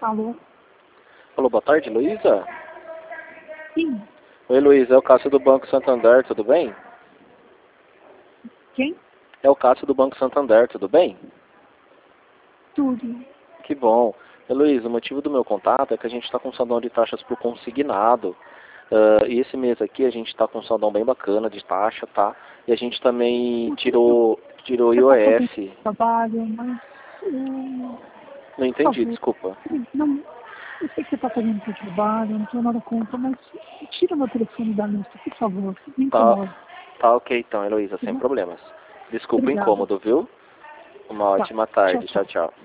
Alô? Alô, boa tarde, Luísa? Sim. Oi, Luísa, é o Cássio do Banco Santander, tudo bem? Quem? É o Cássio do Banco Santander, tudo bem? Tudo. Que bom. Luísa, o motivo do meu contato é que a gente está com um saldão de taxas por consignado. E esse mês aqui a gente está com um saldão bem bacana de taxa, tá? E a gente também tirou Você tá fazendo IOF. trabalho, mas... Não por entendi, favor, desculpa. não, eu sei que você está fazendo seu trabalho, não tenho nada contra, mas tira meu telefone da lista, por favor. Me Tá, incomoda. tá ok então, Heloísa, Tá sem bom? problemas. Desculpa o Obrigada. incômodo, viu? Uma Tá. ótima Tchau, tarde. Tchau, tchau. tchau.